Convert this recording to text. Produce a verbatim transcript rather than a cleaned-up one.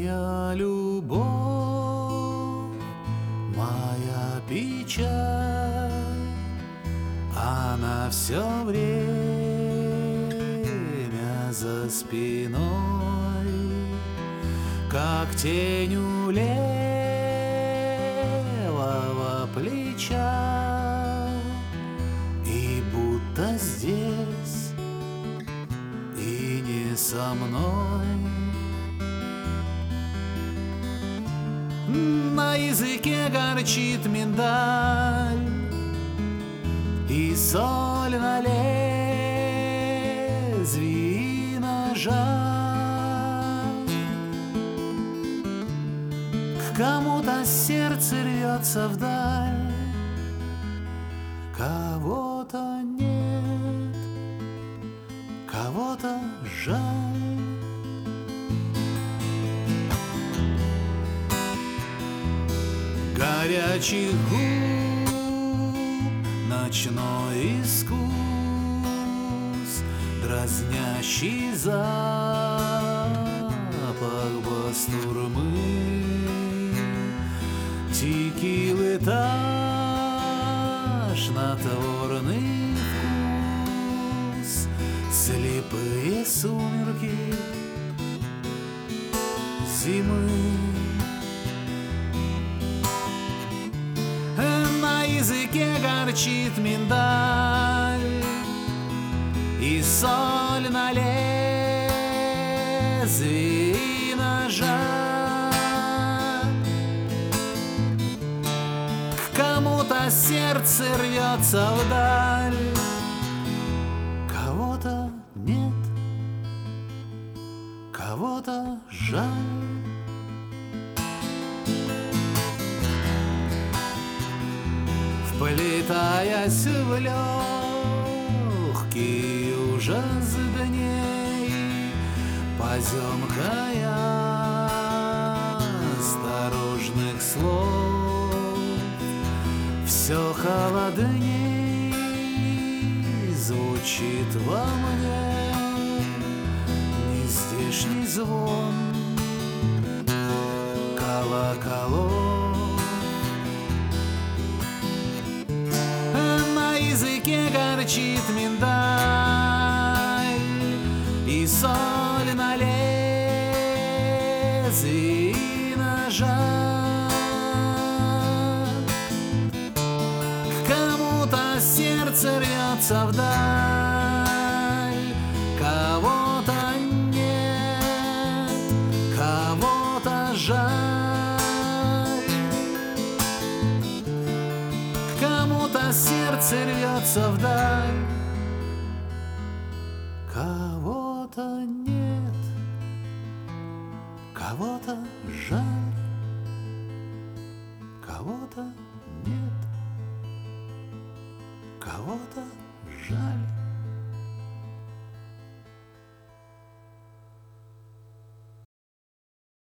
моя любовь, моя печаль, она все время за спиной, как тень у левого плеча, и будто здесь, и не со мной. На языке горчит миндаль, и соль на лезвии ножа. К кому-то сердце рвется вдаль, кого-то нет, кого-то жаль. Горячих губ ночной искус, дразнящий запах бастурмы, текилы тошнотворный вкус, слепые сумерки зимы. На языке горчит миндаль, и соль на лезвии ножа. К кому-то сердце рвется вдаль, кого-то нет, кого-то жаль. Вплетаясь в легкий ужас дней, поземкая осторожных слов, все холодней звучит во мне нездешний звон колоколов. На языке горчит миндаль, и соль на лезвии ножа. К кому-то сердце рвется вдаль, кого-то нет, кого-то жаль. Кому-то сердце рвется вдаль, кого-то нет, кого-то жаль, кого-то нет, кого-то жаль.